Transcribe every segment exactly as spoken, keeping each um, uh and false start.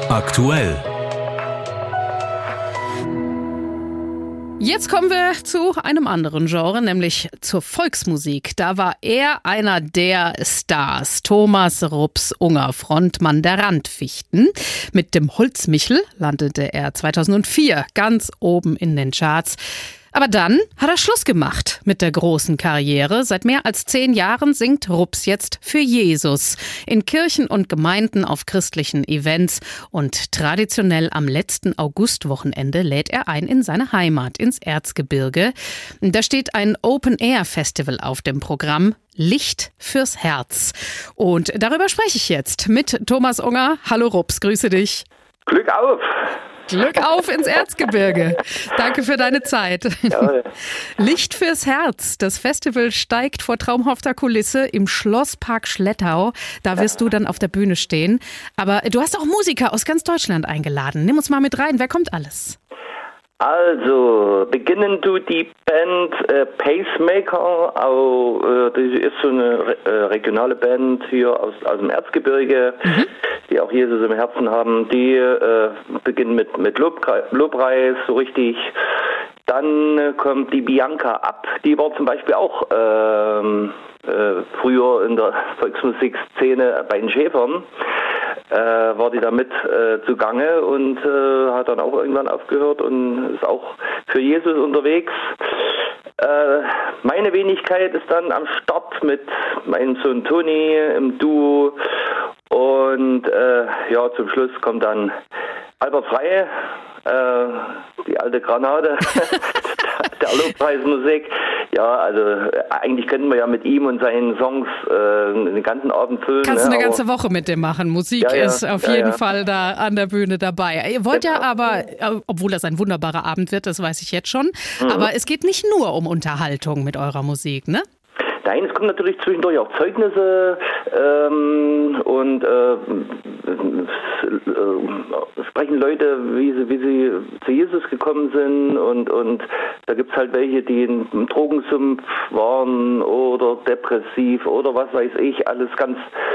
Aktuell. Jetzt kommen wir zu einem anderen Genre, nämlich zur Volksmusik. Da war er einer der Stars, Thomas Rups-Unger, Frontmann der Randfichten. Mit dem Holzmichel landete er zweitausendvier ganz oben in den Charts. Aber dann hat er Schluss gemacht mit der großen Karriere. Seit mehr als zehn Jahren singt Rups jetzt für Jesus in Kirchen und Gemeinden auf christlichen Events. Und traditionell am letzten Augustwochenende lädt er ein in seine Heimat, ins Erzgebirge. Da steht ein Open-Air-Festival auf dem Programm. Licht fürs Herz. Und darüber spreche ich jetzt mit Thomas Unger. Hallo Rups, grüße dich. Glück auf! Glück auf ins Erzgebirge. Danke für deine Zeit. Jawohl. Licht fürs Herz. Das Festival steigt vor traumhafter Kulisse im Schlosspark Schlettau. Da wirst du dann auf der Bühne stehen. Aber du hast auch Musiker aus ganz Deutschland eingeladen. Nimm uns mal mit rein. Wer kommt alles? Also, beginnen tut die Band äh, Pacemaker, auch, äh, das ist so eine re äh, regionale Band hier aus, aus dem Erzgebirge, mhm. die auch Jesus im Herzen haben. Die äh, beginnen mit, mit Lobpreis, Lobpreis, so richtig. Dann äh, kommt die Bianca ab. Die war zum Beispiel auch ähm, äh, früher in der Volksmusikszene bei den Schäfern. Äh, war die da mit äh, zugange und äh, hat dann auch irgendwann aufgehört und ist auch für Jesus unterwegs. Äh, meine Wenigkeit ist dann am Start mit meinem Sohn Toni im Duo und äh, ja, zum Schluss kommt dann Albert Frey, äh, die alte Granate der Lobpreismusik. Ja, also eigentlich könnten wir ja mit ihm und seinen Songs äh, den ganzen Abend füllen. Kannst du ne? eine ganze Woche mit dem machen. Musik ja, ja, ist auf ja, jeden ja. Fall da an der Bühne dabei. Ihr wollt ja aber, obwohl das ein wunderbarer Abend wird, das weiß ich jetzt schon, mhm. aber es geht nicht nur um Unterhaltung mit eurer Musik, ne? Nein, es kommen natürlich zwischendurch auch Zeugnisse ähm, und äh, äh, sprechen Leute, wie sie, wie sie zu Jesus gekommen sind und, und da gibt es halt welche, die im Drogensumpf waren oder depressiv oder was weiß ich, alles ganz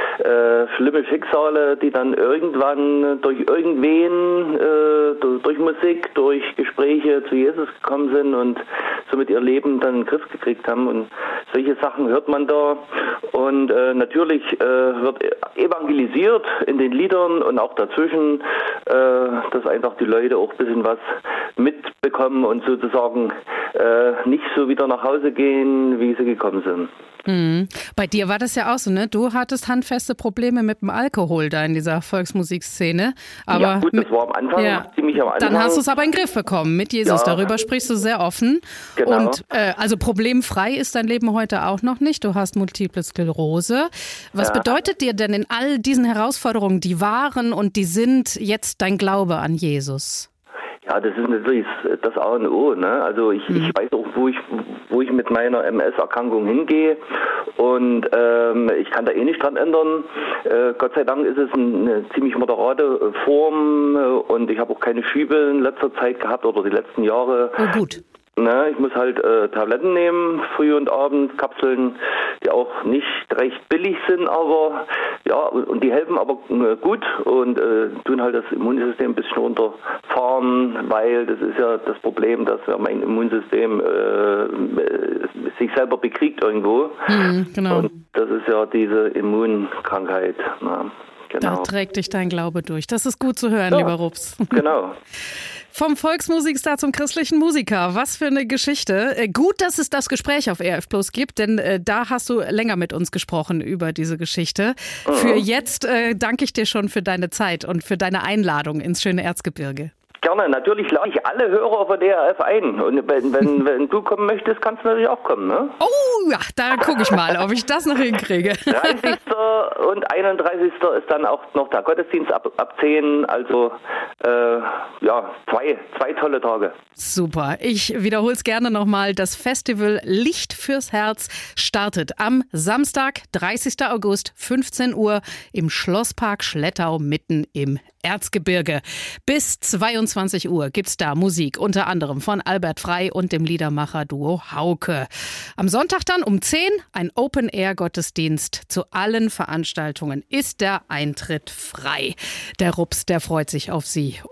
äh, schlimme Schicksale, die dann irgendwann durch irgendwen, äh, durch, durch Musik, durch Gespräche zu Jesus gekommen sind und somit ihr Leben dann in den Griff gekriegt haben und solche Sachen hört man da und äh, natürlich äh, wird evangelisiert in den Liedern und auch dazwischen, äh, dass einfach die Leute auch ein bisschen was mitbekommen und sozusagen äh, nicht so wieder nach Hause gehen, wie sie gekommen sind. Mhm. Bei dir war das ja auch so, ne? Du hattest handfeste Probleme mit dem Alkohol da in dieser Volksmusikszene. Aber ja gut, das war am Anfang, ja, ziemlich am Anfang. Dann hast du es aber in den Griff bekommen mit Jesus. Ja. Darüber sprichst du sehr offen. Genau. Und äh, also problemfrei ist dein Leben heute auch noch nicht. Du hast Multiple Sklerose. Was ja. bedeutet dir denn in all diesen Herausforderungen, die waren und die sind, jetzt dein Glaube an Jesus? Ja, das ist natürlich das A und O, ne? Also ich, mhm. ich weiß auch, wo ich wo ich mit meiner M S-Erkrankung hingehe und ähm, ich kann da eh nicht dran ändern. Äh, Gott sei Dank ist es eine ziemlich moderate Form und ich habe auch keine Schübe in letzter Zeit gehabt oder die letzten Jahre. Oh, gut. Ne, ich muss halt äh, Tabletten nehmen, früh und abend, Kapseln, die auch nicht recht billig sind, aber ja, und die helfen aber äh, gut und äh, tun halt das Immunsystem ein bisschen runterfahren, weil das ist ja das Problem, dass ja mein Immunsystem äh, sich selber bekriegt irgendwo. Mhm, genau. Und das ist ja diese Immunkrankheit. Ne? Genau. Da trägt dich dein Glaube durch. Das ist gut zu hören, ja, lieber Rups. Genau. Vom Volksmusikstar zum christlichen Musiker. Was für eine Geschichte. Gut, dass es das Gespräch auf E R F Plus gibt, denn äh, da hast du länger mit uns gesprochen über diese Geschichte. Mhm. Für jetzt äh, danke ich dir schon für deine Zeit und für deine Einladung ins schöne Erzgebirge. Gerne, natürlich lade ich alle Hörer von D R F ein. Und wenn, wenn, wenn du kommen möchtest, kannst du natürlich auch kommen, ne? Oh, ja, da gucke ich mal, ob ich das noch hinkriege. dreißigsten und einunddreißigsten ist dann auch noch der Gottesdienst ab, ab zehn, also äh, ja, zwei, zwei tolle Tage. Super, ich wiederhole es gerne nochmal. Das Festival Licht fürs Herz startet am Samstag, dreißigsten August, fünfzehn Uhr im Schlosspark Schlettau mitten im Erzgebirge. Bis zweiundzwanzig Uhr gibt's da Musik, unter anderem von Albert Frey und dem Liedermacher-Duo Hauke. Am Sonntag dann um zehn ein Open-Air-Gottesdienst. Zu allen Veranstaltungen ist der Eintritt frei. Der Rups, der freut sich auf Sie.